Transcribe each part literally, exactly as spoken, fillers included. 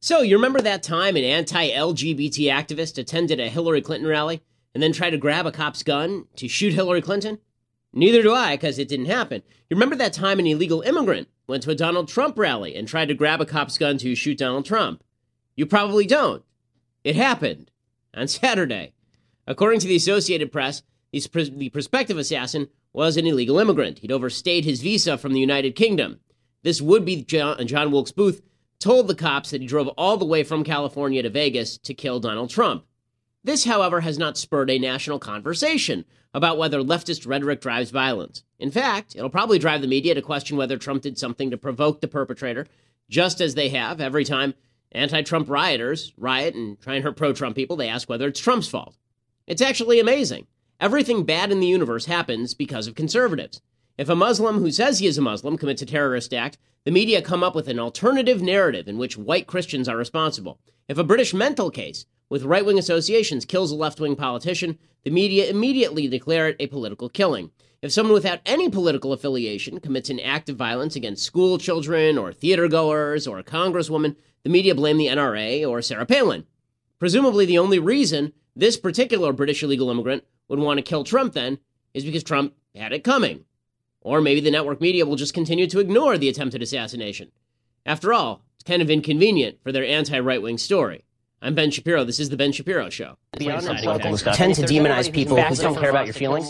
So, you remember that time an anti-L G B T activist attended a Hillary Clinton rally and then tried to grab a cop's gun to shoot Hillary Clinton? Neither do I, because it didn't happen. You remember that time an illegal immigrant went to a Donald Trump rally and tried to grab a cop's gun to shoot Donald Trump? You probably don't. It happened on Saturday. According to the Associated Press, the prospective assassin was an illegal immigrant. He'd overstayed his visa from the United Kingdom. This would-be John, John Wilkes Booth told the cops that he drove all the way from California to Vegas to kill Donald Trump. This, however, has not spurred a national conversation about whether leftist rhetoric drives violence. In fact, it'll probably drive the media to question whether Trump did something to provoke the perpetrator, just as they have every time anti-Trump rioters riot and try and hurt pro-Trump people. They ask whether it's Trump's fault. It's actually amazing. Everything bad in the universe happens because of conservatives. If a Muslim who says he is a Muslim commits a terrorist act, the media come up with an alternative narrative in which white Christians are responsible. If a British mental case with right-wing associations kills a left-wing politician, the media immediately declare it a political killing. If someone without any political affiliation commits an act of violence against school children or theater-goers or a congresswoman, the media blame the N R A or Sarah Palin. Presumably the only reason this particular British illegal immigrant would want to kill Trump then is because Trump had it coming. Or maybe the network media will just continue to ignore the attempted assassination. After all, it's kind of inconvenient for their anti-right-wing story. I'm Ben Shapiro. This is The Ben Shapiro Show. Tend to demonize people who don't care about your feelings.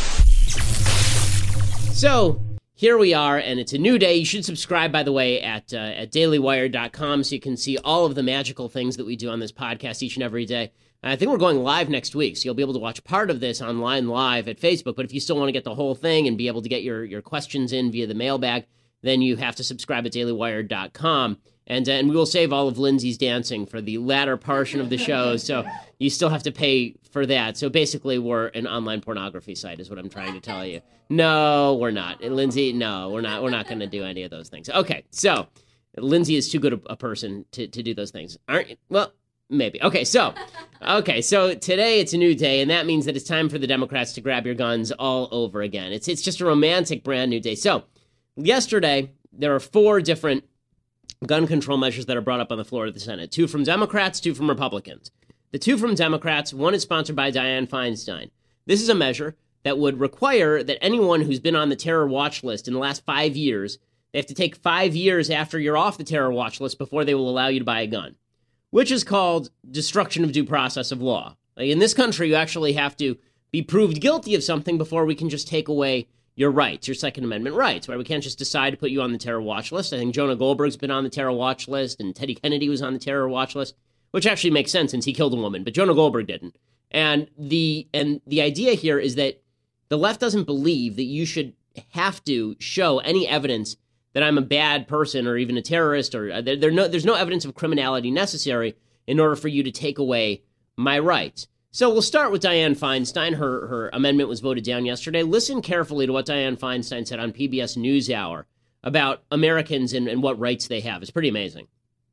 So, here we are, and it's a new day. You should subscribe, by the way, at uh, at daily wire dot com so you can see all of the magical things that we do on this podcast each and every day. I think we're going live next week, so you'll be able to watch part of this online live at Facebook. But if you still want to get the whole thing and be able to get your, your questions in via the mailbag, then you have to subscribe at daily wire dot com. And, uh, and we will save all of Lindsay's dancing for the latter portion of the show, so you still have to pay for that. So basically, we're an online pornography site is what I'm trying to tell you. No, we're not. And Lindsay, no, we're not. We're not going to do any of those things. Okay, so Lindsay is too good a, a person to, to do those things. Aren't you? Well, maybe. Okay, so okay, so today it's a new day, and that means that it's time for the Democrats to grab your guns all over again. It's it's just a romantic brand new day. So yesterday, there are four different gun control measures that are brought up on the floor of the Senate. Two from Democrats, two from Republicans. The two from Democrats, one is sponsored by Dianne Feinstein. This is a measure that would require that anyone who's been on the terror watch list in the last five years, they have to take five years after you're off the terror watch list before they will allow you to buy a gun, which is called destruction of due process of law. Like in this country, you actually have to be proved guilty of something before we can just take away your rights, your Second Amendment rights, right? We can't just decide to put you on the terror watch list. I think Jonah Goldberg's been on the terror watch list, and Teddy Kennedy was on the terror watch list, which actually makes sense since he killed a woman, but Jonah Goldberg didn't. And the and the idea here is that the left doesn't believe that you should have to show any evidence that I'm a bad person or even a terrorist, or uh, there, there no, there's no evidence of criminality necessary in order for you to take away my rights. So we'll start with Dianne Feinstein. Her her amendment was voted down yesterday. Listen carefully to what Dianne Feinstein said on P B S NewsHour about Americans and, and what rights they have. It's pretty amazing.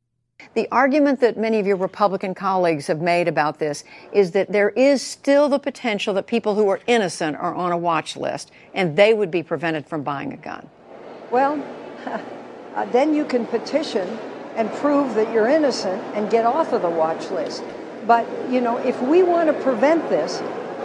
The argument that many of your Republican colleagues have made about this is that there is still the potential that people who are innocent are on a watch list, and they would be prevented from buying a gun. Well, uh, then you can petition and prove that you're innocent and get off of the watch list. But, you know, if we want to prevent this,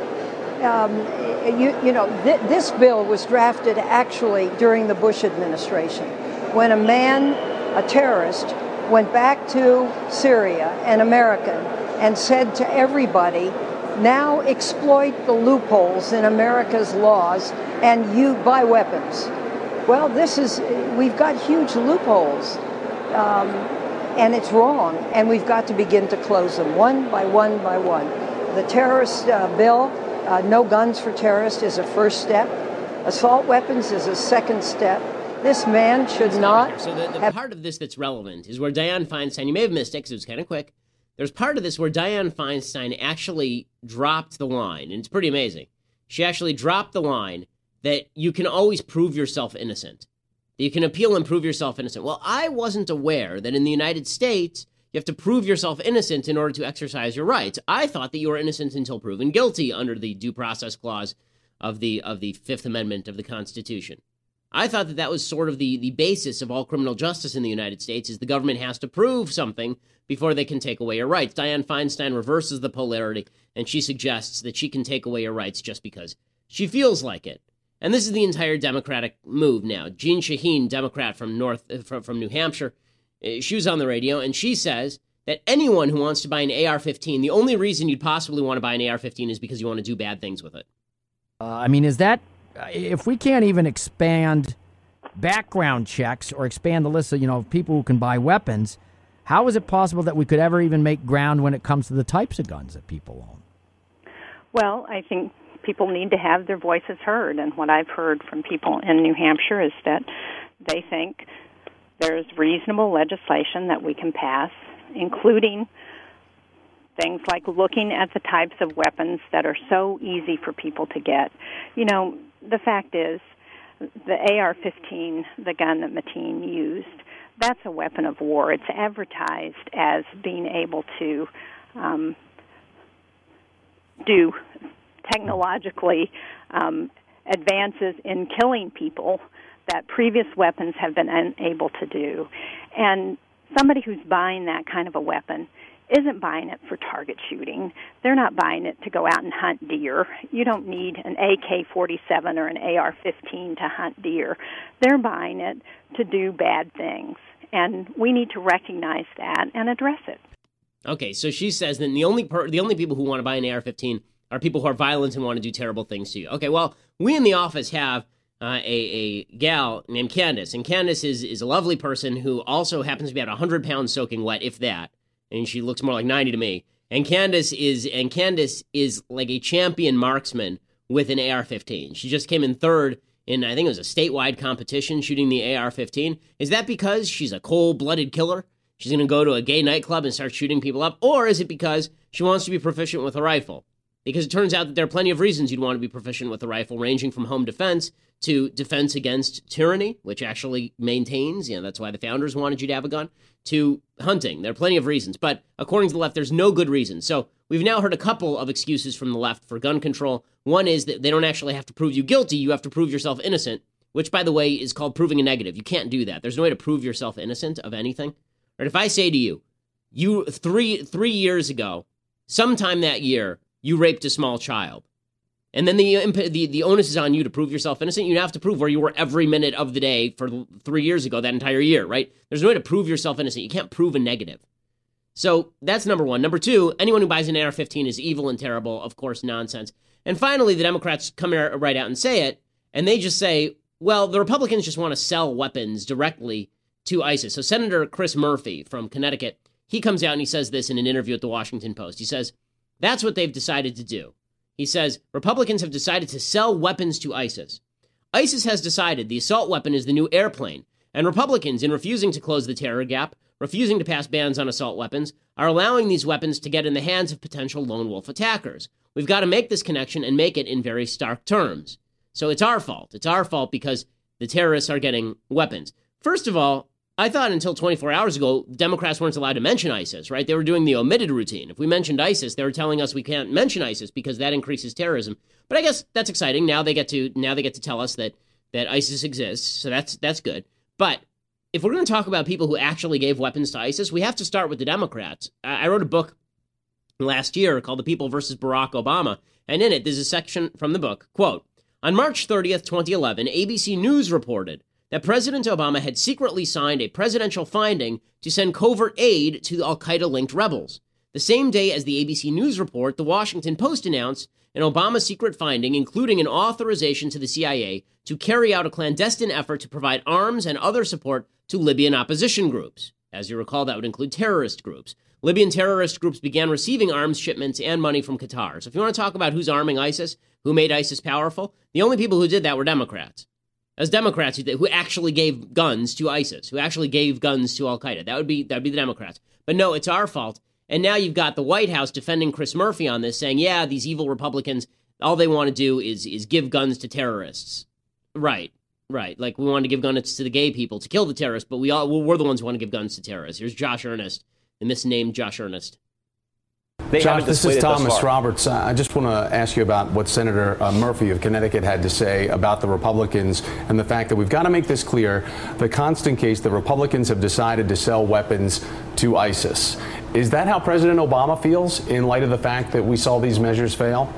um, you, you know, th- this bill was drafted actually during the Bush administration, when a man, a terrorist, went back to Syria, an American, and said to everybody, now exploit the loopholes in America's laws and you buy weapons. Well, this is, we've got huge loopholes. Um, And it's wrong, and we've got to begin to close them one by one by one. The terrorist uh, bill, uh, no guns for terrorists, is a first step. Assault weapons is a second step. This man should not. So the, the have- part of this that's relevant is where Dianne Feinstein, you may have missed it because it was kind of quick. There's part of this where Dianne Feinstein actually dropped the line, and it's pretty amazing. She actually dropped the line that you can always prove yourself innocent. You can appeal and prove yourself innocent. Well, I wasn't aware that in the United States, you have to prove yourself innocent in order to exercise your rights. I thought that you were innocent until proven guilty under the due process clause of the of the Fifth Amendment of the Constitution. I thought that that was sort of the, the basis of all criminal justice in the United States, is the government has to prove something before they can take away your rights. Dianne Feinstein reverses the polarity, and she suggests that she can take away your rights just because she feels like it. And this is the entire Democratic move now. Jeanne Shaheen, Democrat from North from, from New Hampshire, she was on the radio, and she says that anyone who wants to buy an A R fifteen, the only reason you'd possibly want to buy an A R fifteen is because you want to do bad things with it. Uh, I mean, is that, if we can't even expand background checks or expand the list of, you know, people who can buy weapons, how is it possible that we could ever even make ground when it comes to the types of guns that people own? Well, I think people need to have their voices heard, and what I've heard from people in New Hampshire is that they think there's reasonable legislation that we can pass, including things like looking at the types of weapons that are so easy for people to get. You know, the fact is, the A R fifteen, the gun that Mateen used, that's a weapon of war. It's advertised as being able to um, do technologically um, advances in killing people that previous weapons have been unable to do. And somebody who's buying that kind of a weapon isn't buying it for target shooting. They're not buying it to go out and hunt deer. You don't need an A K forty-seven or an A R fifteen to hunt deer. They're buying it to do bad things. And we need to recognize that and address it. Okay, so she says that the only per- the only people who want to buy an A R fifteen are people who are violent and want to do terrible things to you. Okay, well, we in the office have uh, a, a gal named Candace, and Candace is, is a lovely person who also happens to be about one hundred pounds soaking wet, if that, and she looks more like ninety to me. And Candace is and Candace is like a champion marksman with an A R fifteen. She just came in third in, I think it was a statewide competition shooting the A R fifteen. Is that because she's a cold-blooded killer? She's going to go to a gay nightclub and start shooting people up? Or is it because she wants to be proficient with a rifle? Because it turns out that there are plenty of reasons you'd want to be proficient with a rifle, ranging from home defense to defense against tyranny, which actually maintains, you know, that's why the founders wanted you to have a gun, to hunting. There are plenty of reasons. But according to the left, there's no good reason. So we've now heard a couple of excuses from the left for gun control. One is that they don't actually have to prove you guilty. You have to prove yourself innocent, which, by the way, is called proving a negative. You can't do that. There's no way to prove yourself innocent of anything. Right? If I say to you, you three three years ago, sometime that year, you raped a small child, and then the, the the onus is on you to prove yourself innocent. You have to prove where you were every minute of the day for three years ago, that entire year, right? There's no way to prove yourself innocent. You can't prove a negative. So that's number one. Number two, anyone who buys an A R fifteen is evil and terrible, of course, nonsense. And finally, the Democrats come right out and say it, and they just say, well, the Republicans just want to sell weapons directly to ISIS. So Senator Chris Murphy from Connecticut, he comes out and he says this in an interview at the Washington Post. He says, that's what they've decided to do. He says, Republicans have decided to sell weapons to ISIS. ISIS has decided the assault weapon is the new airplane, and Republicans, in refusing to close the terror gap, refusing to pass bans on assault weapons, are allowing these weapons to get in the hands of potential lone wolf attackers. We've got to make this connection and make it in very stark terms. So it's our fault. It's our fault because the terrorists are getting weapons. First of all, I thought until twenty-four hours ago, Democrats weren't allowed to mention ISIS, right? They were doing the omitted routine. If we mentioned ISIS, they were telling us we can't mention ISIS because that increases terrorism. But I guess that's exciting. Now they get to now they get to tell us that that ISIS exists, so that's that's good. But if we're going to talk about people who actually gave weapons to ISIS, we have to start with the Democrats. I wrote a book last year called The People versus Barack Obama, and in it there's a section from the book, quote, on March thirtieth, twenty eleven, A B C News reported that President Obama had secretly signed a presidential finding to send covert aid to al-Qaeda-linked rebels. The same day as the A B C News report, the Washington Post announced an Obama secret finding, including an authorization to the C I A to carry out a clandestine effort to provide arms and other support to Libyan opposition groups. As you recall, that would include terrorist groups. Libyan terrorist groups began receiving arms shipments and money from Qatar. So if you want to talk about who's arming ISIS, who made ISIS powerful, the only people who did that were Democrats. As Democrats who, who actually gave guns to ISIS, who actually gave guns to al-Qaeda. That would be that would be the Democrats. But no, it's our fault. And now you've got the White House defending Chris Murphy on this, saying, yeah, these evil Republicans, all they want to do is is give guns to terrorists. Right, right. Like we want to give guns to the gay people to kill the terrorists, but we all, we're the ones who want to give guns to terrorists. Here's Josh Earnest, the misnamed Josh Earnest. They Josh, haven't this displayed is it thus Thomas far. Roberts. Uh, I just want to ask you about what Senator uh, Murphy of Connecticut had to say about the Republicans and the fact that we've got to make this clear. The constant case, the Republicans have decided to sell weapons to ISIS. Is that how President Obama feels in light of the fact that we saw these measures fail?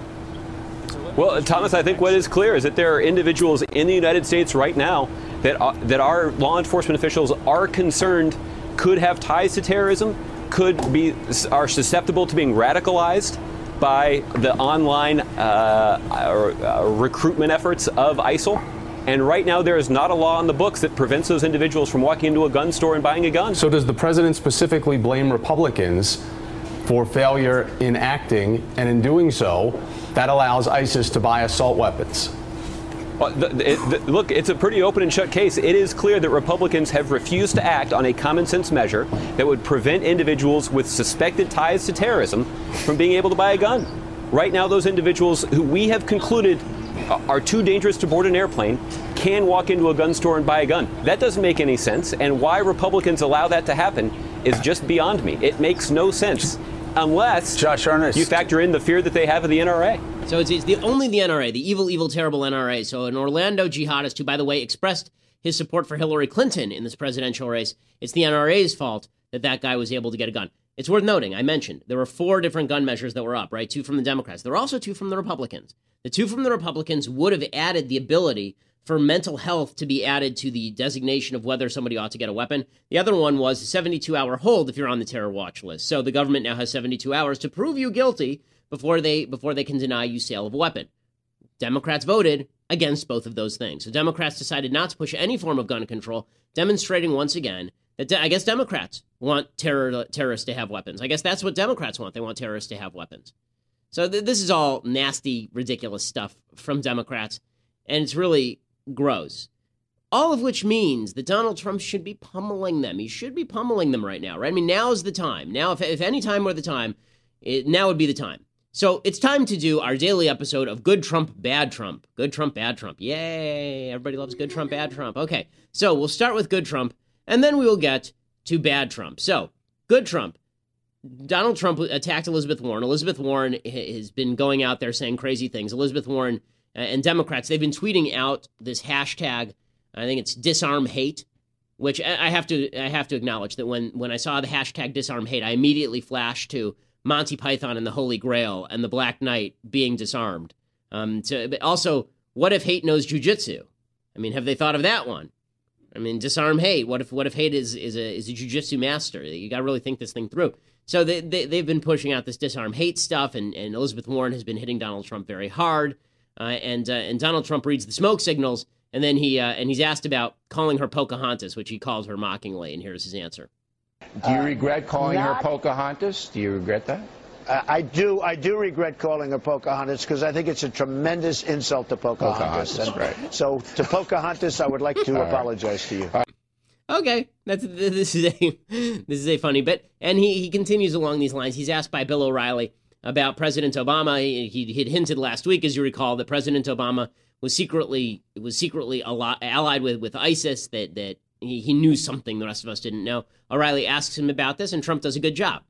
Well, Thomas, I think what is clear is that there are individuals in the United States right now that uh, that our law enforcement officials are concerned could have ties to terrorism, could be are susceptible to being radicalized by the online uh, uh, recruitment efforts of ISIL. And right now there is not a law on the books that prevents those individuals from walking into a gun store and buying a gun. So does the president specifically blame Republicans for failure in acting, and in doing so, that allows ISIS to buy assault weapons? Well, the, it, the, look, it's a pretty open and shut case. It is clear that Republicans have refused to act on a common sense measure that would prevent individuals with suspected ties to terrorism from being able to buy a gun. Right now, those individuals who we have concluded are too dangerous to board an airplane can walk into a gun store and buy a gun. That doesn't make any sense. And why Republicans allow that to happen is just beyond me. It makes no sense unless Josh Earnest. you factor in the fear that they have of the N R A. So it's, it's the only the N R A, the evil, evil, terrible N R A. So an Orlando jihadist who, by the way, expressed his support for Hillary Clinton in this presidential race. It's the N R A's fault that that guy was able to get a gun. It's worth noting, I mentioned, there were four different gun measures that were up, right? Two from the Democrats. There were also two from the Republicans. The two from the Republicans would have added the ability for mental health to be added to the designation of whether somebody ought to get a weapon. The other one was a seventy-two hour hold if you're on the terror watch list. So the government now has seventy-two hours to prove you guilty before they before they can deny you sale of a weapon. Democrats voted against both of those things. So Democrats decided not to push any form of gun control, demonstrating once again that de- I guess Democrats want terror terrorists to have weapons. I guess that's what Democrats want. They want terrorists to have weapons. So th- this is all nasty, ridiculous stuff from Democrats, and it's really gross. All of which means that Donald Trump should be pummeling them. He should be pummeling them right now, right? I mean, now's the time. Now, if, if any time were the time, it, now would be the time. So it's time to do our daily episode of Good Trump, Bad Trump. Good Trump, Bad Trump. Yay! Everybody loves Good Trump, Bad Trump. Okay, so we'll start with Good Trump, and then we will get to Bad Trump. So, Good Trump. Donald Trump attacked Elizabeth Warren. Elizabeth Warren has been going out there saying crazy things. Elizabeth Warren and Democrats, they've been tweeting out this hashtag, I think it's disarm hate, which I have to I have to acknowledge that when, when I saw the hashtag disarm hate, I immediately flashed to Monty Python and the Holy Grail and the Black Knight being disarmed. Um, to, but also, what if hate knows jujitsu? I mean, have they thought of that one? I mean, disarm hate. What if what if hate is is a is a jujitsu master? You got to really think this thing through. So they, they they've been pushing out this disarm hate stuff, and, and Elizabeth Warren has been hitting Donald Trump very hard, uh, and uh, and Donald Trump reads the smoke signals, and then he uh, and he's asked about calling her Pocahontas, which he called her mockingly, and here's his answer. Do you regret calling uh, her Pocahontas? Do you regret that? Uh, I do. I do regret calling her Pocahontas because I think it's a tremendous insult to Pocahontas. Pocahontas, right. So to Pocahontas, I would like to apologize to you. Okay, that's this is a this is a funny bit, and he he continues along these lines. He's asked by Bill O'Reilly about President Obama. He he had hinted last week, as you recall, that President Obama was secretly was secretly allied with with ISIS. That that he, he knew something the rest of us didn't know. O'Reilly asks him about this, and Trump does a good job.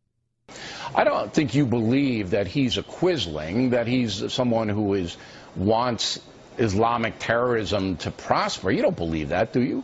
I don't think you believe that he's a quisling, that he's someone who is wants Islamic terrorism to prosper. You don't believe that, do you?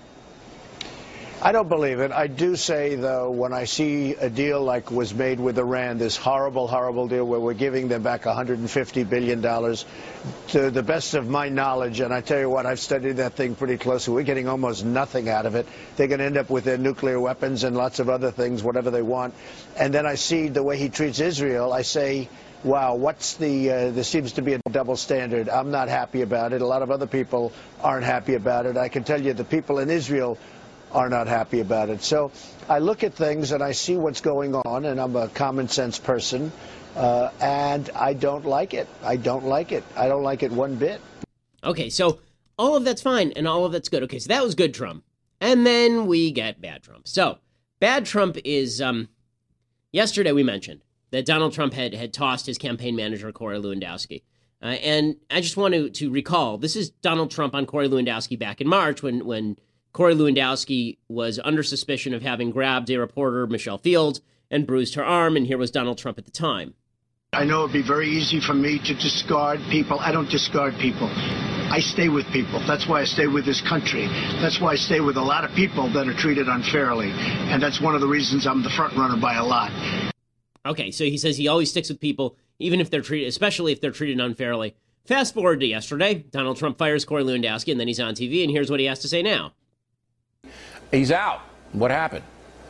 I don't believe it. I do say, though, when I see a deal like was made with Iran, this horrible, horrible deal where we're giving them back one hundred fifty billion dollars, to the best of my knowledge, and I tell you what, I've studied that thing pretty closely, we're getting almost nothing out of it. They're going to end up with their nuclear weapons and lots of other things, whatever they want. And then I see the way he treats Israel, I say, wow, what's the, uh, there seems to be a double standard. I'm not happy about it. A lot of other people aren't happy about it. I can tell you the people in Israel are not happy about it. So I look at things and I see what's going on, and I'm a common sense person, uh, and I don't like it. I don't like it. I don't like it one bit. Okay, so all of that's fine and all of that's good. Okay, so that was good Trump. And then we get bad Trump. So bad Trump is, um, yesterday we mentioned that Donald Trump had, had tossed his campaign manager, Corey Lewandowski. Uh, and I just want to, to recall, this is Donald Trump on Corey Lewandowski back in March when when Corey Lewandowski was under suspicion of having grabbed a reporter, Michelle Fields, and bruised her arm. And here was Donald Trump at the time. I know it'd be very easy for me to discard people. I don't discard people. I stay with people. That's why I stay with this country. That's why I stay with a lot of people that are treated unfairly. And that's one of the reasons I'm the front runner by a lot. Okay, so he says he always sticks with people, even if they're treated, especially if they're treated unfairly. Fast forward to yesterday. Donald Trump fires Corey Lewandowski, and then he's on T V, and here's what he has to say now. He's out. What happened?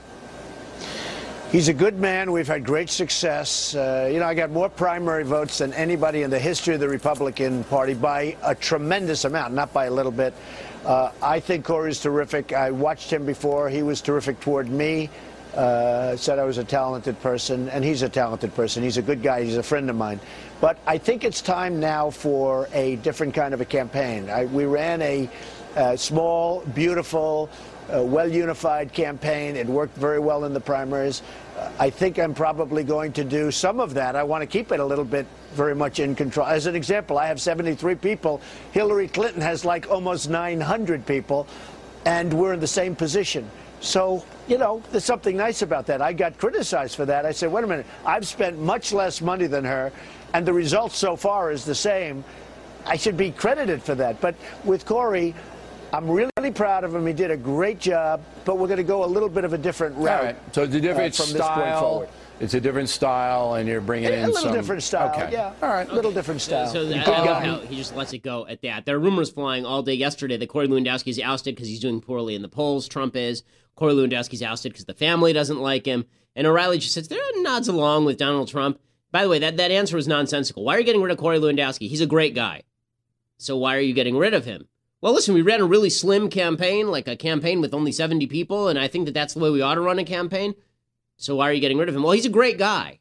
He's a good man. We've had great success. Uh, you know, I got more primary votes than anybody in the history of the Republican Party by a tremendous amount, not by a little bit. Uh, I think Corey's terrific. I watched him before. He was terrific toward me. Uh, said I was a talented person, and he's a talented person. He's a good guy. He's a friend of mine. But I think it's time now for a different kind of a campaign. I, we ran a uh, small, beautiful, uh, well-unified campaign. It worked very well in the primaries. Uh, I think I'm probably going to do some of that. I want to keep it a little bit very much in control. As an example, I have seventy-three people. Hillary Clinton has like almost nine hundred people, and we're in the same position. So, you know, there's something nice about that. I got criticized for that. I said, wait a minute, I've spent much less money than her, and the result so far is the same. I should be credited for that. But with Corey, I'm really proud of him. He did a great job, but we're going to go a little bit of a different route. All right. So it's a different uh, from this point forward. style. It's a different style, and you're bringing a, in a little some different style. Okay. Yeah. All right. A little different style. So, so I love how he just lets it go at that. There are rumors flying all day yesterday that Corey Lewandowski is ousted because he's doing poorly in the polls. Trump is. Corey Lewandowski's ousted because the family doesn't like him. And O'Reilly just sits there and nods along with Donald Trump. By the way, that, that answer was nonsensical. Why are you getting rid of Corey Lewandowski? He's a great guy. So why are you getting rid of him? Well, listen, we ran a really slim campaign, like a campaign with only seventy people, and I think that that's the way we ought to run a campaign. So why are you getting rid of him? Well, he's a great guy.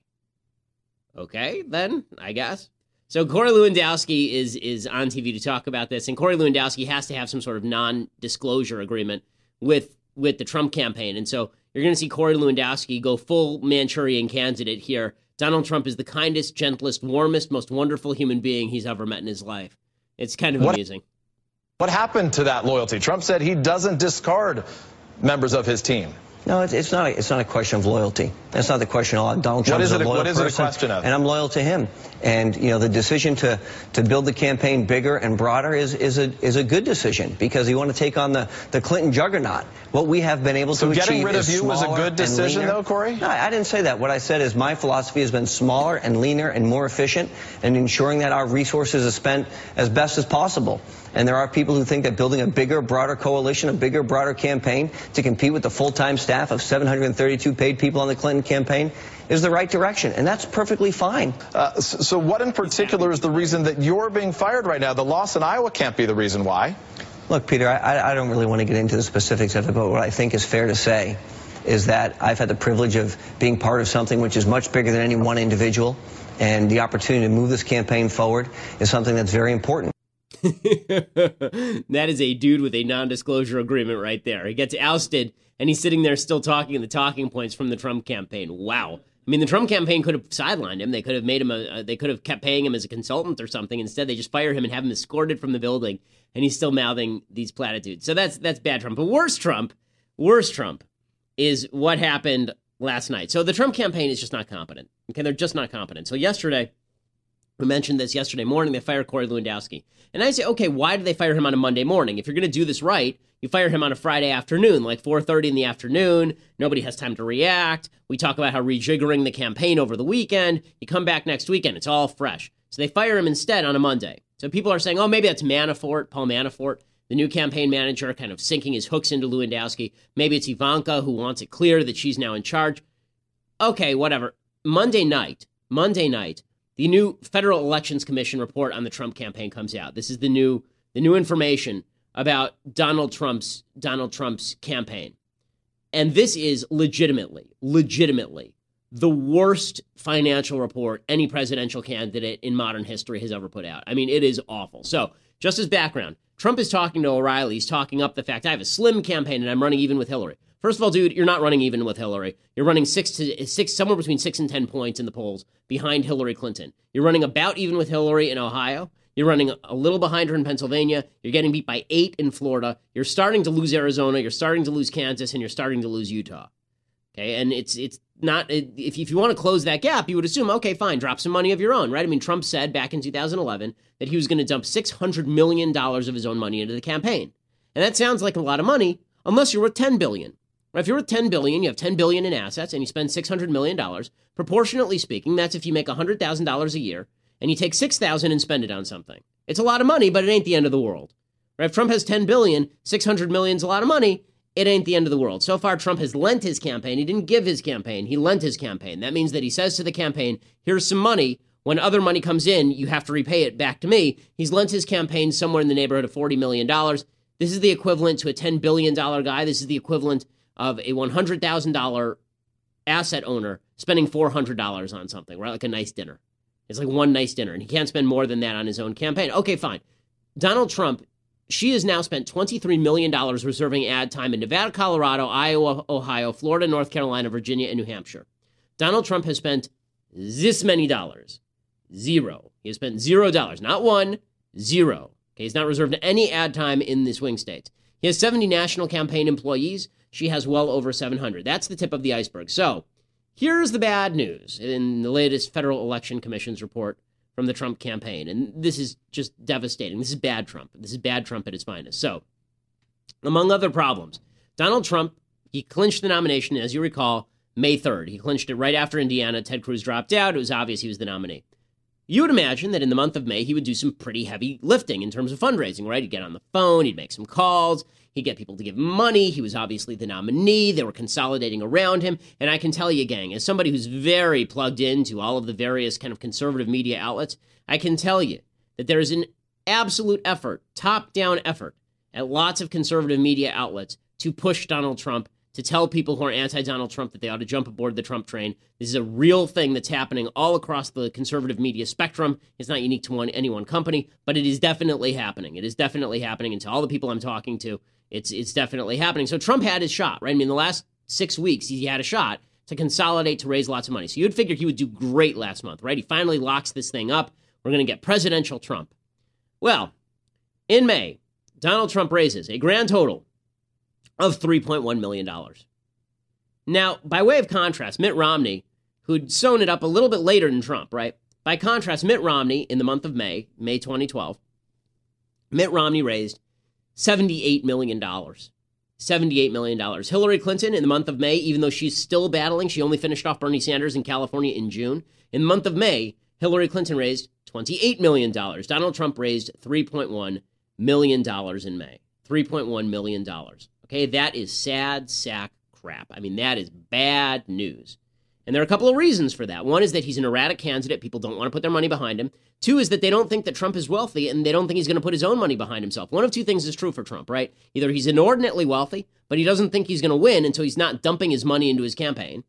Okay, then, I guess. So Corey Lewandowski is is on T V to talk about this, and Corey Lewandowski has to have some sort of non-disclosure agreement with, with the Trump campaign. And so you're going to see Corey Lewandowski go full Manchurian candidate here. Donald Trump is the kindest, gentlest, warmest, most wonderful human being he's ever met in his life. It's kind of what, amusing. What happened to that loyalty? Trump said he doesn't discard members of his team. No, it's, it's not. A, it's not a question of loyalty. That's not the question. Donald Trump is a loyal What is it a person, question of? and I'm loyal to him. And you know, the decision to to build the campaign bigger and broader is is a is a good decision because you want to take on the the Clinton juggernaut. What we have been able so to achieve. So getting rid is of you was a good decision, though, Corey? No, I didn't say that. What I said is my philosophy has been smaller and leaner and more efficient, and ensuring that our resources are spent as best as possible. And there are people who think that building a bigger, broader coalition, a bigger, broader campaign to compete with the full-time staff of seven hundred thirty-two paid people on the Clinton campaign is the right direction. And that's perfectly fine. Uh, so, so what in particular is the reason that you're being fired right now? The loss in Iowa can't be the reason why. Look, Peter, I, I don't really want to get into the specifics of it, but what I think is fair to say is that I've had the privilege of being part of something which is much bigger than any one individual. And the opportunity to move this campaign forward is something that's very important. That is a dude with a non-disclosure agreement right there. He gets ousted, and he's sitting there still talking the talking points from the Trump campaign. Wow. I mean, the Trump campaign could have sidelined him. They could have made him a. They could have kept paying him as a consultant or something. Instead, they just fire him and have him escorted from the building, and he's still mouthing these platitudes. So that's that's bad Trump. But worse Trump, worse Trump, is what happened last night. So the Trump campaign is just not competent. Okay, they're just not competent. So yesterday. We mentioned this yesterday morning, they fired Corey Lewandowski. And I say, okay, why did they fire him on a Monday morning? If you're going to do this right, you fire him on a Friday afternoon, like four thirty in the afternoon. Nobody has time to react. We talk about how rejiggering the campaign over the weekend. You come back next weekend, it's all fresh. So they fire him instead on a Monday. So people are saying, oh, maybe that's Manafort, Paul Manafort, the new campaign manager, kind of sinking his hooks into Lewandowski. Maybe it's Ivanka who wants it clear that she's now in charge. Okay, whatever. Monday night, Monday night, the new Federal Elections Commission report on the Trump campaign comes out. This is the new the new information about Donald Trump's Donald Trump's campaign. And this is legitimately, legitimately the worst financial report any presidential candidate in modern history has ever put out. I mean, it is awful. So, just as background, Trump is talking to O'Reilly. He's talking up the fact I have a slim campaign and I'm running even with Hillary. First of all, dude, you're not running even with Hillary. You're running six to six, somewhere between six and ten points in the polls behind Hillary Clinton. You're running about even with Hillary in Ohio. You're running a little behind her in Pennsylvania. You're getting beat by eight in Florida. You're starting to lose Arizona. You're starting to lose Kansas, and you're starting to lose Utah. Okay, and it's it's not, if, if you want to close that gap, you would assume, okay, fine, drop some money of your own, right? I mean, Trump said back in two thousand eleven that he was going to dump six hundred million dollars of his own money into the campaign. And that sounds like a lot of money, unless you're worth ten billion dollars. Right? If you're worth ten billion dollars, you have ten billion dollars in assets, and you spend six hundred million dollars, proportionately speaking, that's if you make one hundred thousand dollars a year, and you take six thousand dollars and spend it on something. It's a lot of money, but it ain't the end of the world. Right? If Trump has ten billion dollars, six hundred million dollars is a lot of money, it ain't the end of the world. So far, Trump has lent his campaign. He didn't give his campaign. He lent his campaign. That means that he says to the campaign, here's some money. When other money comes in, you have to repay it back to me. He's lent his campaign somewhere in the neighborhood of forty million dollars. This is the equivalent to a ten billion dollars guy. This is the equivalent of a one hundred thousand dollars asset owner spending four hundred dollars on something, right? Like a nice dinner. It's like one nice dinner, and he can't spend more than that on his own campaign. Okay, fine. Donald Trump, she has now spent twenty-three million dollars reserving ad time in Nevada, Colorado, Iowa, Ohio, Florida, North Carolina, Virginia, and New Hampshire. Donald Trump has spent this many dollars. Zero. He has spent zero dollars. Not one, zero. Okay, he's not reserved any ad time in the swing states. He has seventy national campaign employees. She has well over seven hundred. That's the tip of the iceberg. So here's the bad news in the latest Federal Election Commission's report from the Trump campaign. And this is just devastating. This is bad Trump. This is bad Trump at its finest. So, among other problems, Donald Trump, he clinched the nomination, as you recall, May third. He clinched it right after Indiana. Ted Cruz dropped out. It was obvious he was the nominee. You would imagine that in the month of May, he would do some pretty heavy lifting in terms of fundraising, right? He'd get on the phone. He'd make some calls. He'd get people to give money. He was obviously the nominee. They were consolidating around him. And I can tell you, gang, as somebody who's very plugged into all of the various kind of conservative media outlets, I can tell you that there is an absolute effort, top-down effort, at lots of conservative media outlets to push Donald Trump, to tell people who are anti-Donald Trump that they ought to jump aboard the Trump train. This is a real thing that's happening all across the conservative media spectrum. It's not unique to one any one company, but it is definitely happening. It is definitely happening, and to all the people I'm talking to, it's it's definitely happening. So Trump had his shot, right? I mean, the last six weeks, he had a shot to consolidate, to raise lots of money. So you'd figure he would do great last month, right? He finally locks this thing up. We're going to get presidential Trump. Well, in May, Donald Trump raises a grand total of three point one million dollars. Now, by way of contrast, Mitt Romney, who'd sewn it up a little bit later than Trump, right? By contrast, Mitt Romney, in the month of May, May twenty twelve, Mitt Romney raised seventy-eight million dollars. seventy-eight million dollars. Hillary Clinton, in the month of May, even though she's still battling, she only finished off Bernie Sanders in California in June. In the month of May, Hillary Clinton raised twenty-eight million dollars. Donald Trump raised three point one million dollars in May. three point one million dollars. Okay, that is sad sack crap. I mean, that is bad news. And there are a couple of reasons for that. One is that he's an erratic candidate. People don't want to put their money behind him. Two is that they don't think that Trump is wealthy, and they don't think he's going to put his own money behind himself. One of two things is true for Trump, right? Either he's inordinately wealthy, but he doesn't think he's going to win until he's not dumping his money into his campaign,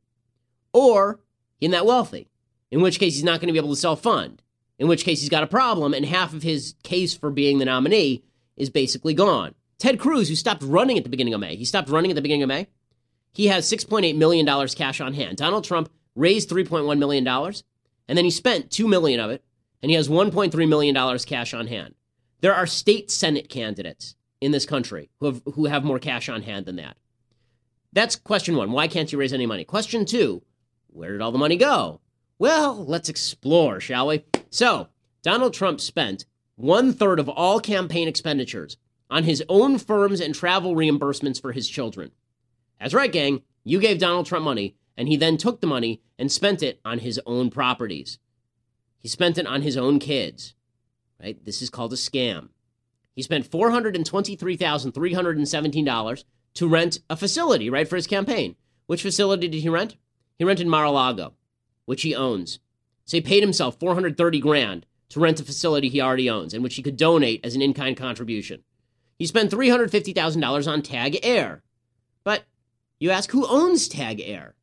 or he's not wealthy, in which case he's not going to be able to self-fund, in which case he's got a problem, and half of his case for being the nominee is basically gone. Ted Cruz, who stopped running at the beginning of May, he stopped running at the beginning of May. He has six point eight million dollars cash on hand. Donald Trump raised three point one million dollars, and then he spent two million dollars of it, and he has one point three million dollars cash on hand. There are state Senate candidates in this country who have, who have more cash on hand than that. That's question one. Why can't you raise any money? Question two, where did all the money go? Well, let's explore, shall we? So, Donald Trump spent one-third of all campaign expenditures on his own firms and travel reimbursements for his children. That's right, gang. You gave Donald Trump money, and he then took the money and spent it on his own properties. He spent it on his own kids, right? This is called a scam. He spent four hundred twenty-three thousand three hundred seventeen dollars to rent a facility, right, for his campaign. Which facility did he rent? He rented Mar-a-Lago, which he owns. So he paid himself four hundred thirty grand to rent a facility he already owns, and which he could donate as an in-kind contribution. He spent three hundred fifty thousand dollars on Tag Air. But you ask, who owns Tag Air?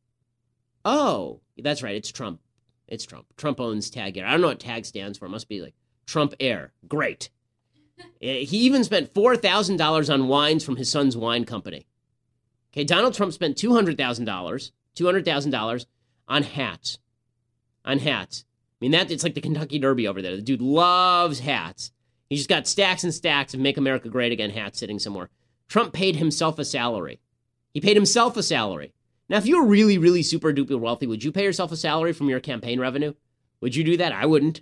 Oh, that's right, it's Trump. It's Trump. Trump owns Tag Air. I don't know what Tag stands for. It must be like Trump Air. Great. He even spent four thousand dollars on wines from his son's wine company. Okay, Donald Trump spent two hundred thousand dollars, two hundred thousand dollars on hats. On hats. I mean, that it's like the Kentucky Derby over there. The dude loves hats. He's just got stacks and stacks of Make America Great Again hats sitting somewhere. Trump paid himself a salary. He paid himself a salary. Now, if you were really, really super duper wealthy, would you pay yourself a salary from your campaign revenue? Would you do that? I wouldn't.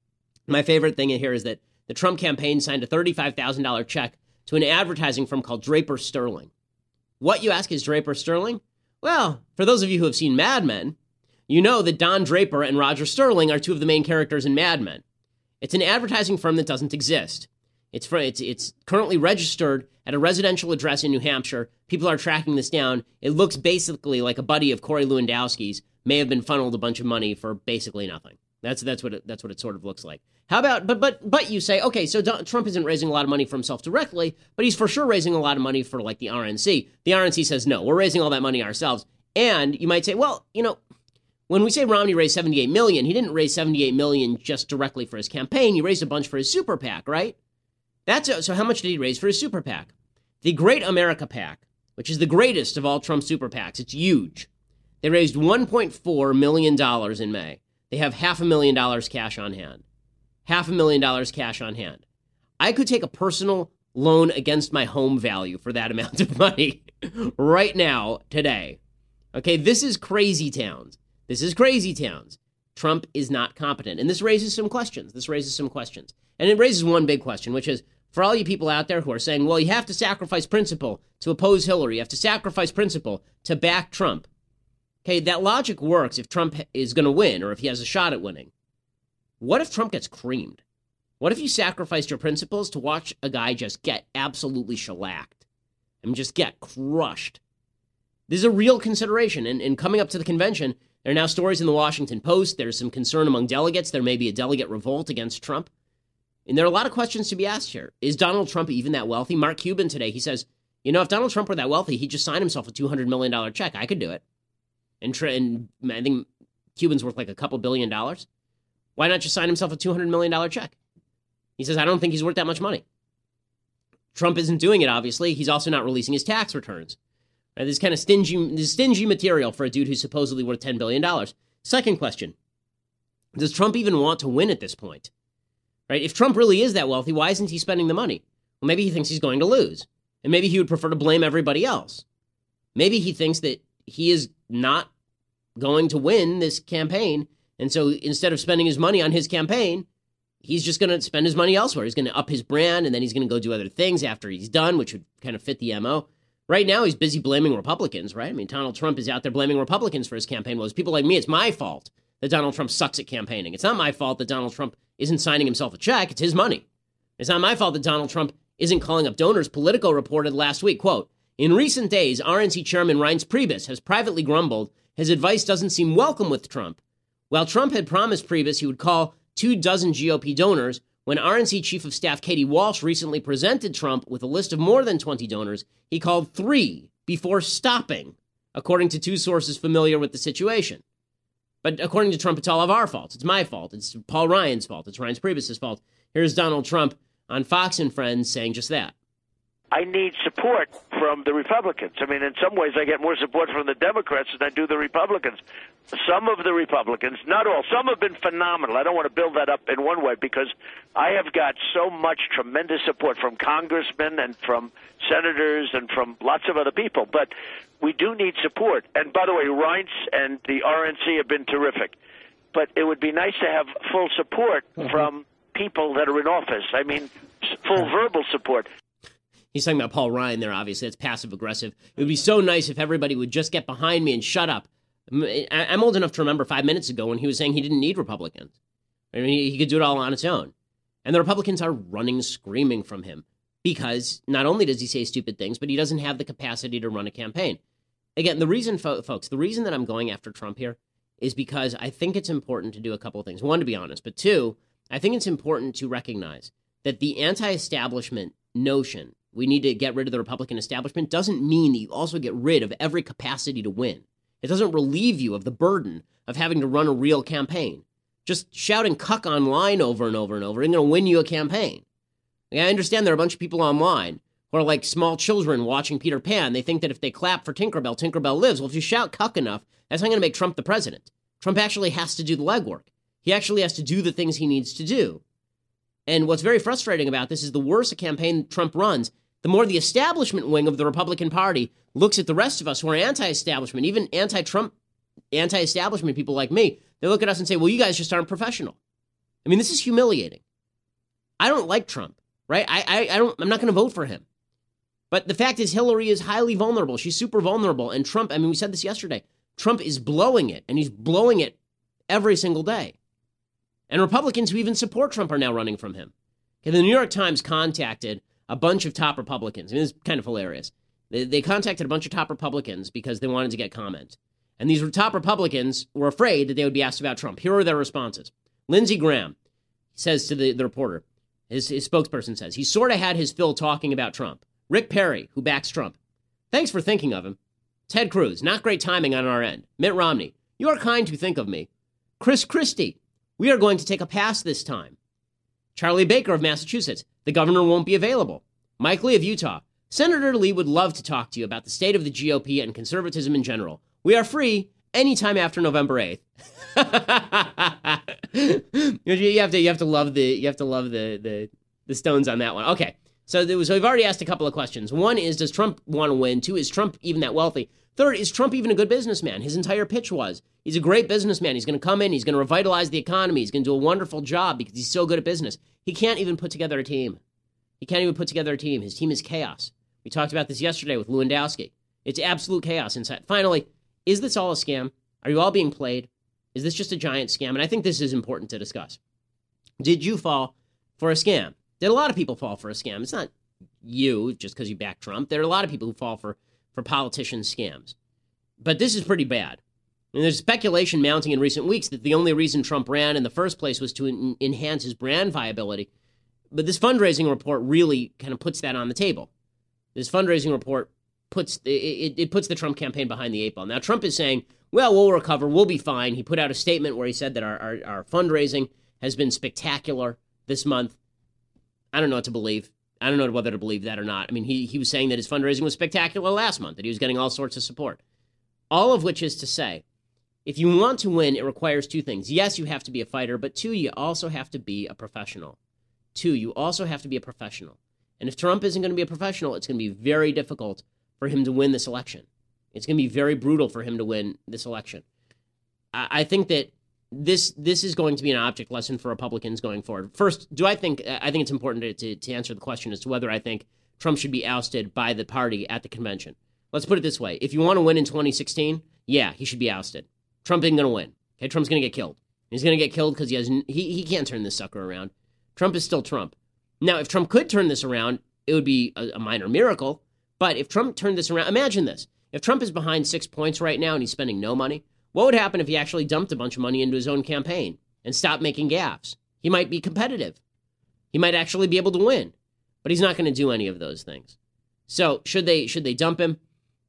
My favorite thing in here is that the Trump campaign signed a thirty-five thousand dollars check to an advertising firm called Draper Sterling. What, you ask, is Draper Sterling? Well, for those of you who have seen Mad Men, you know that Don Draper and Roger Sterling are two of the main characters in Mad Men. It's an advertising firm that doesn't exist. It's, for, it's, it's currently registered at a residential address in New Hampshire. People are tracking this down. It looks basically like a buddy of Corey Lewandowski's may have been funneled a bunch of money for basically nothing. That's that's what it, that's what it sort of looks like. How about, but but but you say, okay, so Don, Trump isn't raising a lot of money for himself directly, but he's for sure raising a lot of money for like the R N C. The R N C says, no, we're raising all that money ourselves. And you might say, well, you know, when we say Romney raised seventy-eight million dollars, he didn't raise seventy-eight million dollars just directly for his campaign. He raised a bunch for his super PAC, right? That's a, so how much did he raise for his super PAC? The Great America PAC, which is the greatest of all Trump's super PACs, it's huge. They raised one point four million dollars in May. They have half a million dollars cash on hand. Half a million dollars cash on hand. I could take a personal loan against my home value for that amount of money right now, today. Okay, this is crazy towns. This is crazy towns. Trump is not competent. And this raises some questions. This raises some questions. And it raises one big question, which is, for all you people out there who are saying, well, you have to sacrifice principle to oppose Hillary. You have to sacrifice principle to back Trump. Okay, that logic works if Trump is going to win or if he has a shot at winning. What if Trump gets creamed? What if you sacrificed your principles to watch a guy just get absolutely shellacked and just get crushed? This is a real consideration. And, and coming up to the convention, there are now stories in the Washington Post. There's some concern among delegates. There may be a delegate revolt against Trump. And there are a lot of questions to be asked here. Is Donald Trump even that wealthy? Mark Cuban today, he says, you know, if Donald Trump were that wealthy, he'd just sign himself a two hundred million dollars check. I could do it. And, and I think Cuban's worth like a couple billion dollars. Why not just sign himself a two hundred million dollars check? He says, I don't think he's worth that much money. Trump isn't doing it, obviously. He's also not releasing his tax returns. Right, this kind of stingy, this stingy material for a dude who's supposedly worth ten billion dollars. Second question, does Trump even want to win at this point? Right? If Trump really is that wealthy, why isn't he spending the money? Well, maybe he thinks he's going to lose. And maybe he would prefer to blame everybody else. Maybe he thinks that he is not going to win this campaign. And so instead of spending his money on his campaign, he's just going to spend his money elsewhere. He's going to up his brand, and then he's going to go do other things after he's done, which would kind of fit the M O. Right now, he's busy blaming Republicans, right? I mean, Donald Trump is out there blaming Republicans for his campaign woes. People like me, it's my fault that Donald Trump sucks at campaigning. It's not my fault that Donald Trump isn't signing himself a check. It's his money. It's not my fault that Donald Trump isn't calling up donors. Politico reported last week, quote, in recent days, R N C Chairman Reince Priebus has privately grumbled his advice doesn't seem welcome with Trump. While Trump had promised Priebus he would call two dozen G O P donors, when R N C Chief of Staff Katie Walsh recently presented Trump with a list of more than twenty donors, he called three before stopping, according to two sources familiar with the situation. But according to Trump, it's all of our fault. It's my fault. It's Paul Ryan's fault. It's Reince Priebus' fault. Here's Donald Trump on Fox and Friends saying just that. I need support from the Republicans. I mean, in some ways, I get more support from the Democrats than I do the Republicans. Some of the Republicans, not all, some have been phenomenal. I don't want to build that up in one way because I have got so much tremendous support from congressmen and from senators and from lots of other people. But we do need support. And by the way, Reince and the R N C have been terrific. But it would be nice to have full support mm-hmm. from people that are in office. I mean, full verbal support. He's talking about Paul Ryan there, obviously. That's passive-aggressive. It would be so nice if everybody would just get behind me and shut up. I'm old enough to remember five minutes ago when he was saying he didn't need Republicans. I mean, he could do it all on its own. And the Republicans are running, screaming from him because not only does he say stupid things, but he doesn't have the capacity to run a campaign. Again, the reason, fo- folks, the reason that I'm going after Trump here is because I think it's important to do a couple of things. One, to be honest, but two, I think it's important to recognize that the anti-establishment notion, we need to get rid of the Republican establishment, doesn't mean that you also get rid of every capacity to win. It doesn't relieve you of the burden of having to run a real campaign. Just shouting cuck online over and over and over isn't going to win you a campaign. Like, I understand there are a bunch of people online who are like small children watching Peter Pan. They think that if they clap for Tinkerbell, Tinkerbell lives. Well, if you shout cuck enough, that's not going to make Trump the president. Trump actually has to do the legwork. He actually has to do the things he needs to do. And what's very frustrating about this is the worse a campaign Trump runs, the the more the establishment wing of the Republican Party looks at the rest of us who are anti-establishment, even anti-Trump, anti-establishment people like me, they look at us and say, well, you guys just aren't professional. I mean, this is humiliating. I don't like Trump, right? I, I, I don't, I'm not going to vote for him. But the fact is, Hillary is highly vulnerable. She's super vulnerable. And Trump, I mean, we said this yesterday, Trump is blowing it, and he's blowing it every single day. And Republicans who even support Trump are now running from him. Okay, the New York Times contacted a bunch of top Republicans. I mean, it's kind of hilarious. They, they contacted a bunch of top Republicans because they wanted to get comment. And these top Republicans were afraid that they would be asked about Trump. Here are their responses. Lindsey Graham says to the, the reporter, his, his spokesperson says, he sort of had his fill talking about Trump. Rick Perry, who backs Trump. Thanks for thinking of him. Ted Cruz, not great timing on our end. Mitt Romney, you are kind to think of me. Chris Christie, we are going to take a pass this time. Charlie Baker of Massachusetts, the governor won't be available. Mike Lee of Utah, Senator Lee would love to talk to you about the state of the G O P and conservatism in general. We are free anytime after November eighth. you have to you have to love the you have to love the the, the stones on that one. Okay. So, there was, so we've already asked a couple of questions. One is, does Trump want to win? Two, is Trump even that wealthy? Third, is Trump even a good businessman? His entire pitch was, he's a great businessman. He's going to come in. He's going to revitalize the economy. He's going to do a wonderful job because he's so good at business. He can't even put together a team. He can't even put together a team. His team is chaos. We talked about this yesterday with Lewandowski. It's absolute chaos inside. Finally, is this all a scam? Are you all being played? Is this just a giant scam? And I think this is important to discuss. Did you fall for a scam? Did a lot of people fall for a scam? It's not you just because you back Trump. There are a lot of people who fall for, for politician scams. But this is pretty bad. And there's speculation mounting in recent weeks that the only reason Trump ran in the first place was to en- enhance his brand viability. But this fundraising report really kind of puts that on the table. This fundraising report puts it, it puts the Trump campaign behind the eight ball. Now, Trump is saying, well, we'll recover. We'll be fine. He put out a statement where he said that our, our, our fundraising has been spectacular this month. I don't know what to believe. I don't know whether to believe that or not. I mean, he he was saying that his fundraising was spectacular last month, that he was getting all sorts of support. All of which is to say, if you want to win, it requires two things. Yes, you have to be a fighter, but two, you also have to be a professional. Two, you also have to be a professional. And if Trump isn't going to be a professional, it's going to be very difficult for him to win this election. It's going to be very brutal for him to win this election. I, I think that This this is going to be an object lesson for Republicans going forward. First, do I think I think it's important to, to, to answer the question as to whether I think Trump should be ousted by the party at the convention. Let's put it this way. If you want to win in twenty sixteen, yeah, he should be ousted. Trump isn't going to win. Okay, Trump's going to get killed. He's going to get killed because he has he he can't turn this sucker around. Trump is still Trump. Now, if Trump could turn this around, it would be a, a minor miracle. But if Trump turned this around, imagine this. If Trump is behind six points right now and he's spending no money, what would happen if he actually dumped a bunch of money into his own campaign and stopped making gaffes? He might be competitive. He might actually be able to win, but he's not going to do any of those things. So should they should they dump him?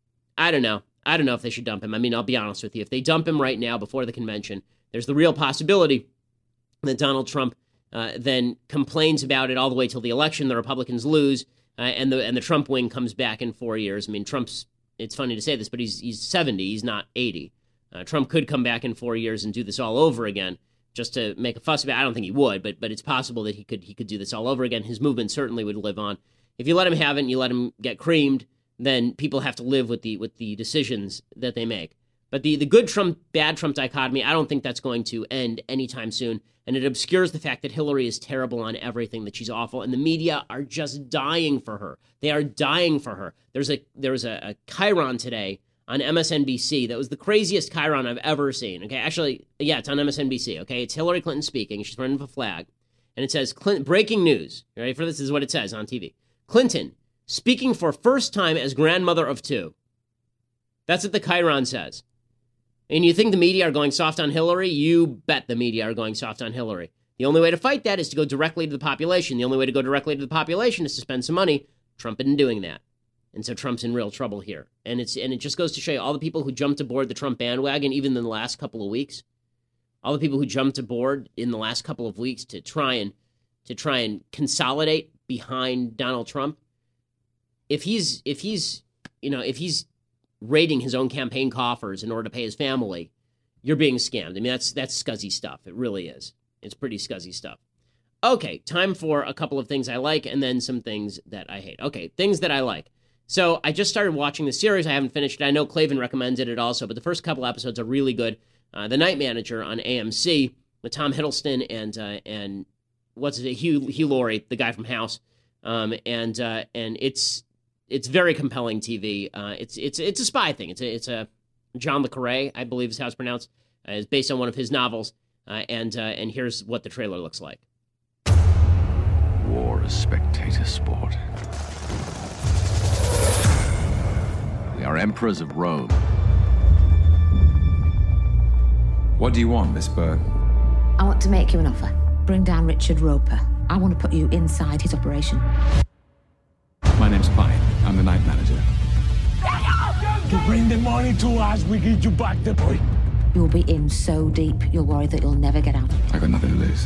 I don't know. I don't know if they should dump him. I mean, I'll be honest with you. If they dump him right now before the convention, there's the real possibility that Donald Trump uh, then complains about it all the way till the election. The Republicans lose, uh, and the and the Trump wing comes back in four years. I mean, Trump's. It's funny to say this, but he's he's seventy. He's not eighty. Uh, Trump could come back in four years and do this all over again, just to make a fuss about it. I don't think he would, but but it's possible that he could he could do this all over again. His movement certainly would live on. If you let him have it and you let him get creamed, then people have to live with the with the decisions that they make. But the, the good Trump, bad Trump dichotomy, I don't think that's going to end anytime soon. And it obscures the fact that Hillary is terrible on everything, that she's awful, and the media are just dying for her. They are dying for her. There's a there was a, a Chiron today on M S N B C that was the craziest Chiron I've ever seen. Okay, actually, yeah, it's on M S N B C. Okay, it's Hillary Clinton speaking. She's running a flag, and it says, Clinton, breaking news. You ready for this? This is what it says on T V. Clinton speaking for first time as grandmother of two. That's what the Chiron says. And you think the media are going soft on Hillary? You bet the media are going soft on Hillary. The only way to fight that is to go directly to the population. The only way to go directly to the population is to spend some money. Trump isn't doing that. And so Trump's in real trouble here. And it's and it just goes to show you all the people who jumped aboard the Trump bandwagon, even in the last couple of weeks, all the people who jumped aboard in the last couple of weeks to try and to try and consolidate behind Donald Trump. If he's if he's you know if he's raiding his own campaign coffers in order to pay his family, you're being scammed. I mean, that's that's scuzzy stuff. It really is. It's pretty scuzzy stuff. Okay, time for a couple of things I like and then some things that I hate. Okay, things that I like. So I just started watching the series. I haven't finished it. I know Klavan recommended it also, but the first couple episodes are really good. Uh, The Night Manager on A M C with Tom Hiddleston and uh, and what's it, Hugh Hugh Laurie, the guy from House, um, and uh, and it's it's very compelling T V. Uh, it's it's it's a spy thing. It's a it's a John le Carré, I believe is how it's pronounced. Uh, it's based on one of his novels, uh, and uh, and here's what the trailer looks like. War is spectator sport. We are emperors of Rome. What do you want, Miss Byrne? I want to make you an offer. Bring down Richard Roper. I want to put you inside his operation. My name's Pine. I'm the night manager. To bring the money to us, we give you back the boy. You'll be in so deep, you'll worry that you'll never get out. I got nothing to lose.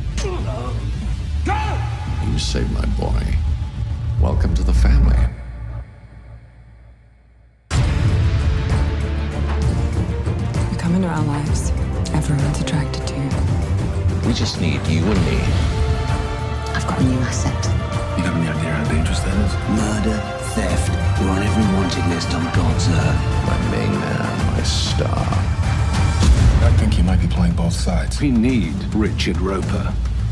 You saved my boy. Welcome to the family. You come into our lives. Everyone's attracted to you. We just need you and me. I've got a new asset. You have any idea how dangerous that is? Murder, theft, we're on every wanted list on God's earth. My main man, my star. I think you might be playing both sides. We need Richard Roper.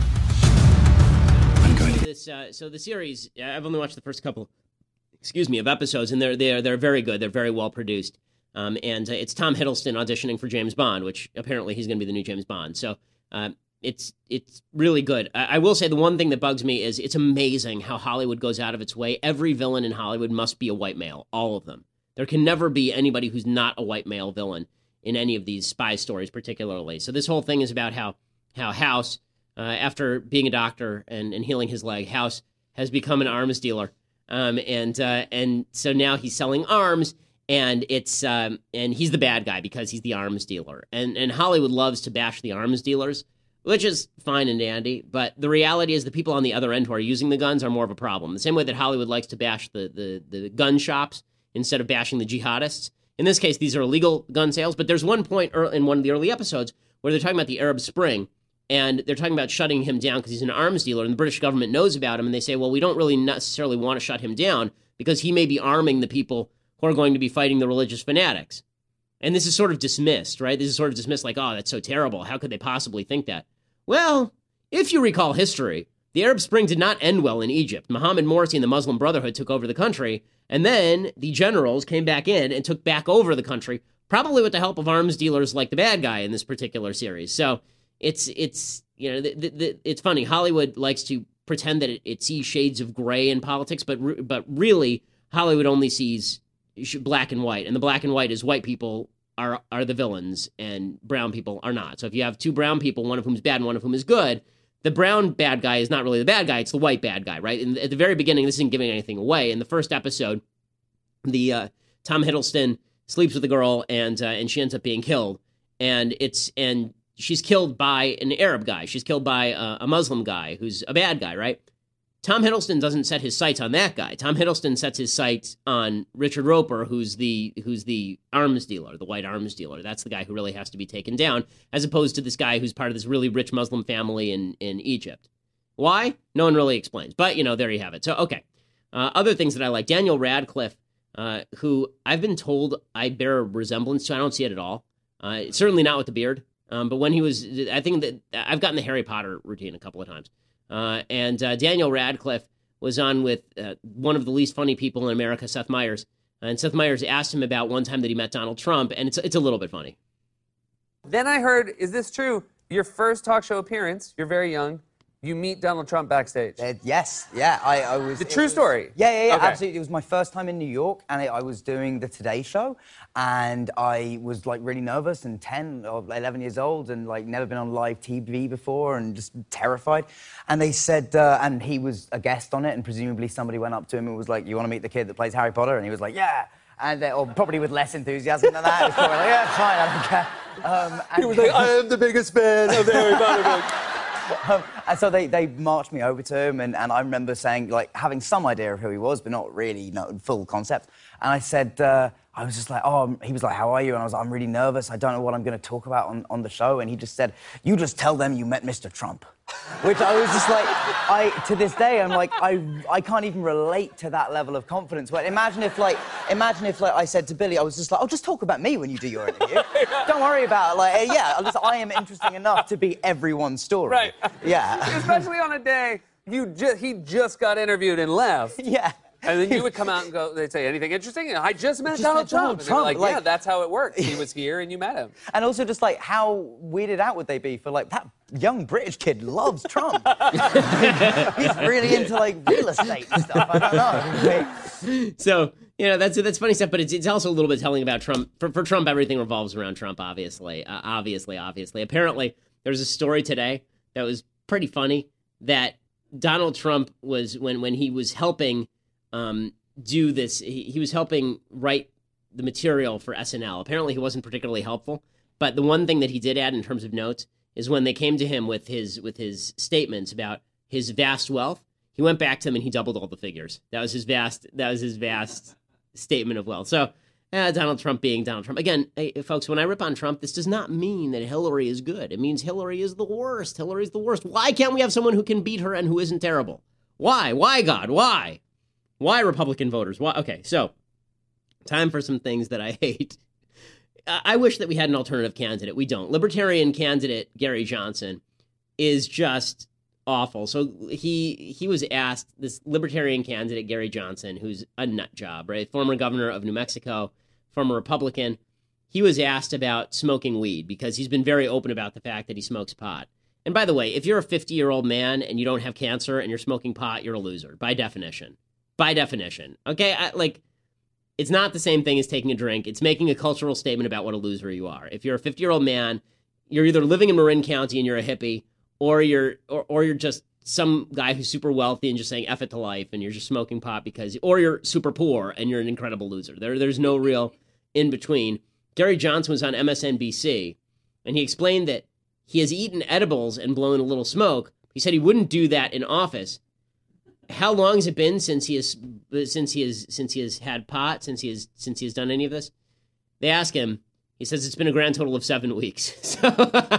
I'm going to... This, uh, so the series, I've only watched the first couple, excuse me, of episodes, and they're they're they're very good. They're very well produced. Um, and uh, it's Tom Hiddleston auditioning for James Bond, which apparently he's going to be the new James Bond. So uh, it's it's really good. I, I will say the one thing that bugs me is it's amazing how Hollywood goes out of its way. Every villain in Hollywood must be a white male, all of them. There can never be anybody who's not a white male villain in any of these spy stories particularly. So this whole thing is about how how House, uh, after being a doctor and, and healing his leg, House has become an arms dealer. Um, and uh, and so now he's selling arms. And it's um, and he's the bad guy because he's the arms dealer. And and Hollywood loves to bash the arms dealers, which is fine and dandy. But the reality is the people on the other end who are using the guns are more of a problem. The same way that Hollywood likes to bash the the, the gun shops instead of bashing the jihadists. In this case, these are illegal gun sales. But there's one point in one of the early episodes where they're talking about the Arab Spring. And they're talking about shutting him down because he's an arms dealer. And the British government knows about him. And they say, well, we don't really necessarily want to shut him down because he may be arming the people who are going to be fighting the religious fanatics. And this is sort of dismissed, right? This is sort of dismissed like, oh, that's so terrible. How could they possibly think that? Well, if you recall history, the Arab Spring did not end well in Egypt. Mohammed Morsi and the Muslim Brotherhood took over the country, and then the generals came back in and took back over the country, probably with the help of arms dealers like the bad guy in this particular series. So it's, it's you know, the, the, the, it's funny. Hollywood likes to pretend that it, it sees shades of gray in politics, but re- but really, Hollywood only sees black and white, and the black and white is white people are are the villains and brown people are not. So if you have two brown people, one of whom is bad and one of whom is good, the brown bad guy is not really the bad guy, it's the white bad guy, right? And at the very beginning, this isn't giving anything away. In the first episode, the uh, Tom Hiddleston sleeps with a girl and uh, and she ends up being killed, and it's and she's killed by an Arab guy. She's killed by a, a Muslim guy who's a bad guy, right? Tom Hiddleston doesn't set his sights on that guy. Tom Hiddleston sets his sights on Richard Roper, who's the who's the arms dealer, the white arms dealer. That's the guy who really has to be taken down, as opposed to this guy who's part of this really rich Muslim family in, in Egypt. Why? No one really explains. But, you know, there you have it. So, okay. Uh, other things that I like. Daniel Radcliffe, uh, who I've been told I bear a resemblance to. I don't see it at all. Uh, certainly not with the beard. Um, but when he was, I think that I've gotten the Harry Potter routine a couple of times. Uh, and uh, Daniel Radcliffe was on with uh, one of the least funny people in America, Seth Meyers. And Seth Meyers asked him about one time that he met Donald Trump, and it's it's a little bit funny. Then I heard, is this true? Your first talk show appearance, you're very young, you meet Donald Trump backstage. Uh, yes, yeah, I, I was... The true was, story? Yeah, yeah, yeah, okay. absolutely. It was my first time in New York, and I, I was doing the Today Show, and I was, like, really nervous and ten or eleven years old and, like, never been on live T V before and just terrified. And they said, uh, and he was a guest on it, and presumably somebody went up to him and was like, you want to meet the kid that plays Harry Potter? And he was like, yeah. And uh, or probably with less enthusiasm than that. He was probably like, yeah, fine, I don't care. Um, he was like, I am the biggest fan of the Harry Potter book. Um, and so they, they marched me over to him, and, and I remember saying, like, having some idea of who he was, but not really, you know, full concept. And I said, uh, I was just like, oh, he was like, how are you? And I was like, I'm really nervous. I don't know what I'm going to talk about on, on the show. And he just said, you just tell them you met Mister Trump. Which I was just like, I, to this day, I'm like, I, I can't even relate to that level of confidence. But imagine if, like, imagine if, like, I said to Billy, I was just like, oh, just talk about me when you do your interview. Don't worry about it. Like, yeah, at least I am interesting enough to be everyone's story. Right. Yeah. Especially on a day you ju- he just got interviewed and left. Yeah. And then you would come out and go, they'd say, anything interesting? I just met Just Donald met Trump. Donald And Trump, they're like, like- yeah, that's how it works. He was here and you met him. And also just, like, how weirded out would they be for, like, that young British kid loves Trump. He's really into, like, real estate and stuff. I don't know. So, you know, that's that's funny stuff, but it's, it's also a little bit telling about Trump. For, for Trump, everything revolves around Trump, obviously. Uh, obviously, obviously. Apparently, there's a story today that was pretty funny that Donald Trump was, when, when he was helping um, do this, he, he was helping write the material for S N L. Apparently, he wasn't particularly helpful, but the one thing that he did add in terms of notes is when they came to him with his with his statements about his vast wealth, he went back to them and he doubled all the figures. That was his vast. That was his vast statement of wealth. So, uh, Donald Trump being Donald Trump. Again, hey, folks, when I rip on Trump, this does not mean that Hillary is good. It means Hillary is the worst. Hillary is the worst. Why can't we have someone who can beat her and who isn't terrible? Why? Why, God? Why? Why Republican voters? Why? Okay, so time for some things that I hate. I wish that we had an alternative candidate. We don't. Libertarian candidate Gary Johnson is just awful. So he he was asked, this Libertarian candidate Gary Johnson, who's a nut job, right? Former governor of New Mexico, former Republican. He was asked about smoking weed because he's been very open about the fact that he smokes pot. And by the way, if you're a fifty-year-old man and you don't have cancer and you're smoking pot, you're a loser, by definition. By definition. Okay? I, like, it's not the same thing as taking a drink. It's making a cultural statement about what a loser you are. If you're a fifty-year-old man, you're either living in Marin County and you're a hippie, or you're or, or you're just some guy who's super wealthy and just saying F it to life and you're just smoking pot because, or you're super poor and you're an incredible loser. There, There's no real in between. Gary Johnson was on M S N B C and he explained that he has eaten edibles and blown a little smoke. He said he wouldn't do that in office. How long has it been since he has since he has since he has had pot, since he has since he has done any of this? They ask him. He says it's been a grand total of seven weeks. So,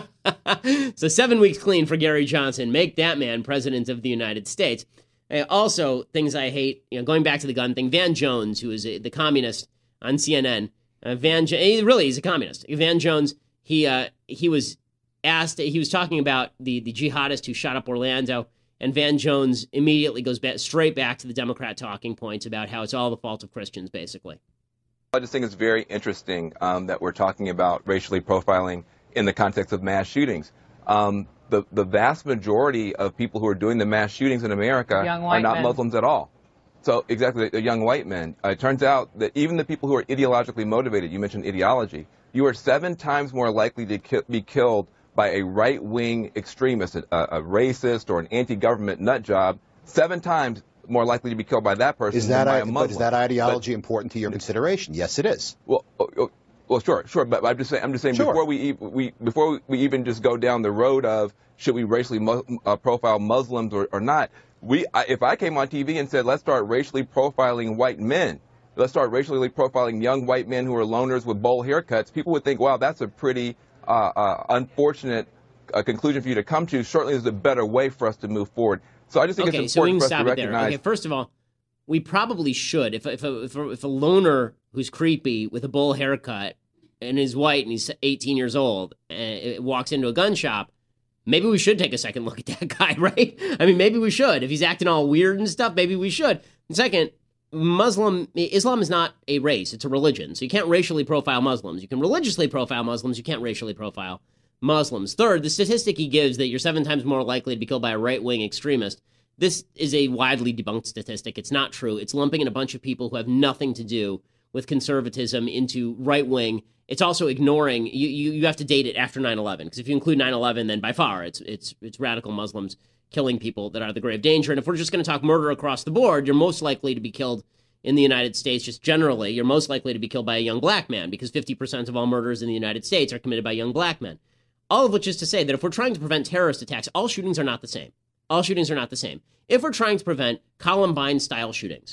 so seven weeks clean for Gary Johnson. Make that man president of the United States. Uh, also, things I hate, you know, going back to the gun thing, Van Jones, who is a, the communist on C N N. Uh, Van, he, really, he's a communist. Van Jones, he uh, he was asked, he was talking about the, the jihadist who shot up Orlando. And Van Jones immediately goes back, straight back to the Democrat talking points about how it's all the fault of Christians, basically. I just think it's very interesting um, that we're talking about racially profiling in the context of mass shootings. Um, the, the vast majority of people who are doing the mass shootings in America are not men. Muslims at all. So exactly, the young white men. Uh, it turns out that even the people who are ideologically motivated, you mentioned ideology, you are seven times more likely to ki- be killed by a right-wing extremist, a, a racist or an anti-government nut job, seven times more likely to be killed by that person is that than by I, a Muslim. But is that ideology but, important to your consideration? Yes, it is. Well, oh, well, sure, sure. But I'm just saying, I'm just saying, sure. before we, we before we even just go down the road of should we racially mu- uh, profile Muslims or, or not, we I, if I came on T V and said let's start racially profiling white men, let's start racially profiling young white men who are loners with bowl haircuts, people would think, wow, that's a pretty Uh, uh, unfortunate uh, conclusion for you to come to. Certainly there's a better way for us to move forward. So I just think okay, it's so we important can for us stop to it there. recognize... Okay, first of all, we probably should. If, if, a, if, a, if a loner who's creepy with a bowl haircut and is white and he's eighteen years old and walks into a gun shop, maybe we should take a second look at that guy, right? I mean, maybe we should. If he's acting all weird and stuff, maybe we should. And second, Muslim Islam is not a race, it's a religion. So you can't racially profile Muslims. You can religiously profile Muslims, you can't racially profile Muslims. Third, the statistic he gives that you're seven times more likely to be killed by a right-wing extremist, this is a widely debunked statistic. It's not true. It's lumping in a bunch of people who have nothing to do with conservatism into right-wing. It's also ignoring, you, you, you have to date it after nine eleven, because if you include nine eleven, then by far it's it's it's radical Muslims killing people that are the grave danger. And if we're just going to talk murder across the board, you're most likely to be killed in the United States, just generally, you're most likely to be killed by a young black man because fifty percent of all murders in the United States are committed by young black men. All of which is to say that if we're trying to prevent terrorist attacks, all shootings are not the same. All shootings are not the same. If we're trying to prevent Columbine-style shootings,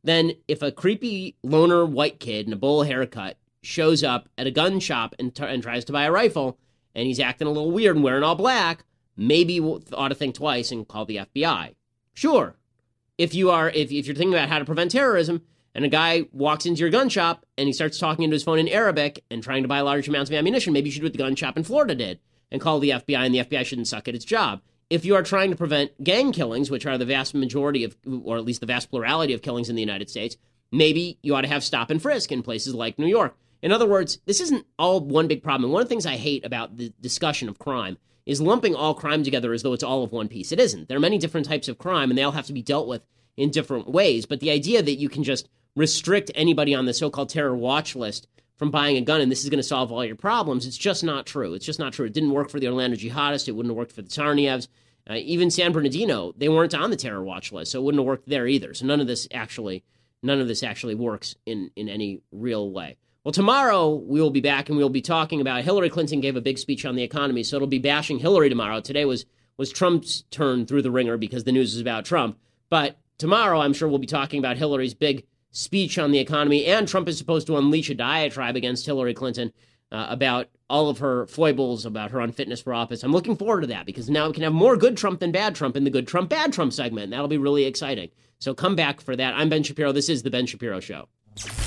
than if a creepy loner white kid in a bowl haircut shows up at a gun shop and, t- and tries to buy a rifle, and he's acting a little weird and wearing all black. Maybe you ought to think twice and call the F B I. Sure. If you are, if, if you're thinking about how to prevent terrorism, and a guy walks into your gun shop and he starts talking into his phone in Arabic and trying to buy large amounts of ammunition, maybe you should do what the gun shop in Florida did and call the F B I, and the F B I shouldn't suck at its job. If you are trying to prevent gang killings, which are the vast majority of, or at least the vast plurality of killings in the United States, maybe you ought to have stop and frisk in places like New York. In other words, this isn't all one big problem. And one of the things I hate about the discussion of crime is lumping all crime together as though it's all of one piece. It isn't. There are many different types of crime, and they all have to be dealt with in different ways. But the idea that you can just restrict anybody on the so-called terror watch list from buying a gun and this is going to solve all your problems, it's just not true. It's just not true. It didn't work for the Orlando jihadists. It wouldn't have worked for the Tsarnievs. Uh, even San Bernardino, they weren't on the terror watch list, so it wouldn't have worked there either. So none of this actually, none of this actually works in, in any real way. Well, tomorrow we will be back and we will be talking about Hillary Clinton gave a big speech on the economy, so it'll be bashing Hillary tomorrow. Today was was Trump's turn through the ringer because the news is about Trump. But tomorrow I'm sure we'll be talking about Hillary's big speech on the economy, and Trump is supposed to unleash a diatribe against Hillary Clinton uh, about all of her foibles, about her unfitness for office. I'm looking forward to that because now we can have more good Trump than bad Trump in the good Trump, bad Trump segment. That'll be really exciting. So come back for that. I'm Ben Shapiro. This is The Ben Shapiro Show.